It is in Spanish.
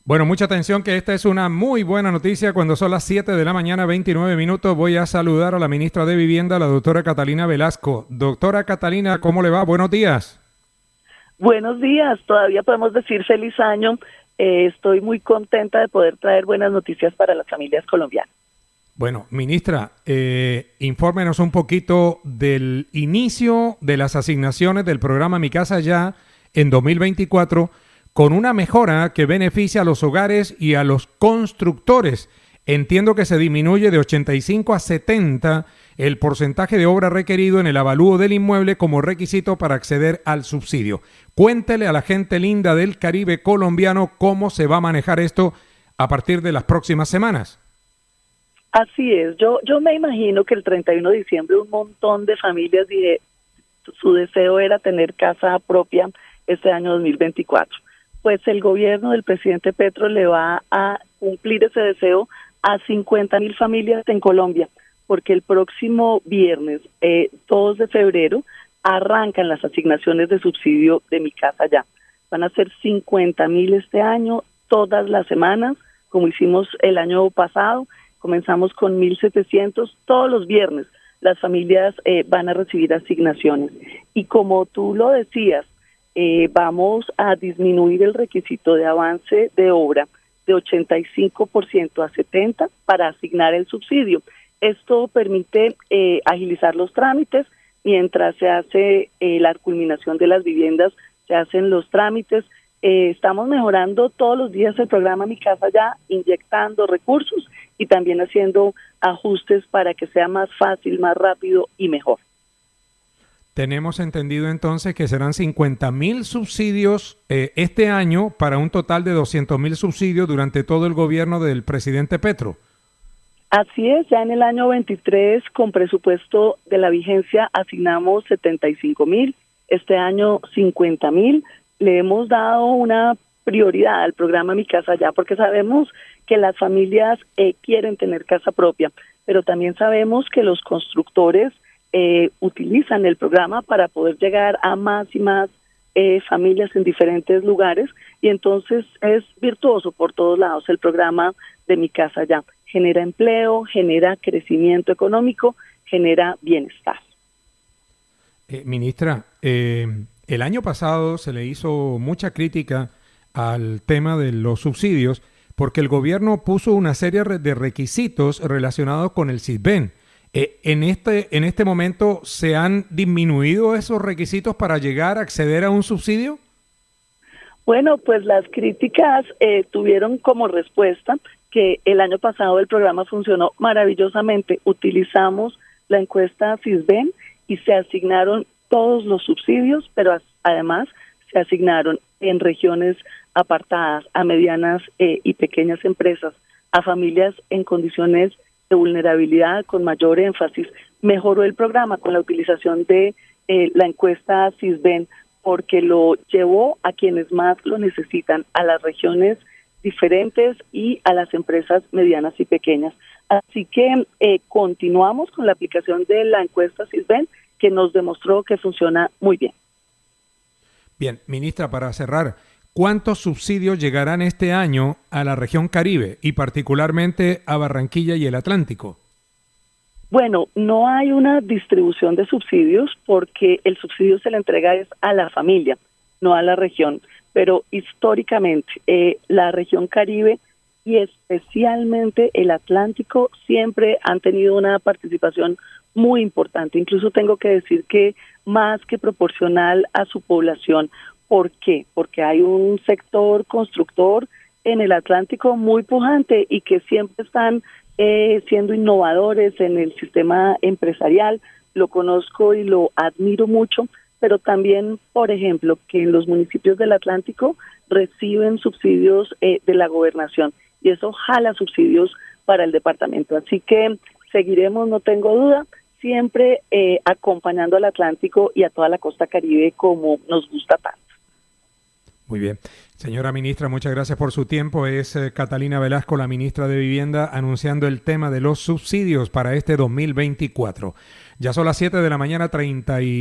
Bueno, mucha atención que esta es una muy buena noticia. Cuando son las 7 de la mañana, 29 minutos, voy a saludar a la ministra de Vivienda, la doctora Catalina Velasco. Doctora Catalina, ¿cómo le va? Buenos días. Buenos días, todavía podemos decir feliz año. Estoy muy contenta de poder traer buenas noticias para las familias colombianas. Bueno, ministra, infórmenos un poquito del inicio de las asignaciones del programa Mi Casa Ya en 2024, con una mejora que beneficia a los hogares y a los constructores. Entiendo que se disminuye de 85 a 70 el porcentaje de obra requerido en el avalúo del inmueble como requisito para acceder al subsidio. Cuéntele a la gente linda del Caribe colombiano cómo se va a manejar esto a partir de las próximas semanas. Así es, yo me imagino que el 31 de diciembre un montón de familias su deseo era tener casa propia este año 2024. Pues el gobierno del presidente Petro le va a cumplir ese deseo a 50.000 familias en Colombia, porque el próximo viernes 2 de febrero arrancan las asignaciones de subsidio de Mi Casa Ya. Van a ser 50.000 este año, todas las semanas, como hicimos el año pasado. Comenzamos con 1.700 todos los viernes. Las familias van a recibir asignaciones. Y como tú lo decías, vamos a disminuir el requisito de avance de obra de 85% a 70% para asignar el subsidio. Esto permite agilizar los trámites. Mientras se hace la culminación de las viviendas, se hacen los trámites. Estamos mejorando todos los días el programa Mi Casa Ya, inyectando recursos y también haciendo ajustes para que sea más fácil, más rápido y mejor. Tenemos entendido entonces que serán 50.000 subsidios este año para un total de 200.000 subsidios durante todo el gobierno del presidente Petro. Así es, ya en el año 23 con presupuesto de la vigencia asignamos 75.000, este año 50.000. Le hemos dado una prioridad al programa Mi Casa Ya porque sabemos que las familias quieren tener casa propia, pero también sabemos que los constructores utilizan el programa para poder llegar a más y más familias en diferentes lugares, y entonces es virtuoso por todos lados el programa de Mi Casa Ya. Genera empleo, genera crecimiento económico, genera bienestar. Ministra, el año pasado se le hizo mucha crítica al tema de los subsidios porque el gobierno puso una serie de requisitos relacionados con el SISBEN. En este momento, ¿se han disminuido esos requisitos para llegar a acceder a un subsidio? Bueno, pues las críticas tuvieron como respuesta que el año pasado el programa funcionó maravillosamente. Utilizamos la encuesta SISBEN y se asignaron todos los subsidios, pero además se asignaron en regiones apartadas, a medianas y pequeñas empresas, a familias en condiciones de vulnerabilidad con mayor énfasis. Mejoró el programa con la utilización de la encuesta SISBEN porque lo llevó a quienes más lo necesitan, a las regiones diferentes y a las empresas medianas y pequeñas. Así que continuamos con la aplicación de la encuesta SISBEN, que nos demostró que funciona muy bien. Bien, ministra, para cerrar, ¿cuántos subsidios llegarán este año a la región Caribe y particularmente a Barranquilla y el Atlántico? Bueno, no hay una distribución de subsidios porque el subsidio se le entrega es a la familia, no a la región. Pero históricamente la región Caribe y especialmente el Atlántico siempre han tenido una participación muy importante. Incluso tengo que decir que más que proporcional a su población. ¿Por qué? Porque hay un sector constructor en el Atlántico muy pujante y que siempre están siendo innovadores en el sistema empresarial. Lo conozco y lo admiro mucho, pero también, por ejemplo, que en los municipios del Atlántico reciben subsidios de la gobernación y eso jala subsidios para el departamento. Así que seguiremos, no tengo duda, siempre acompañando al Atlántico y a toda la costa Caribe como nos gusta tanto. Muy bien. Señora ministra, muchas gracias por su tiempo. Es Catalina Velasco, la ministra de Vivienda, anunciando el tema de los subsidios para este 2024. Ya son las 7 de la mañana, 30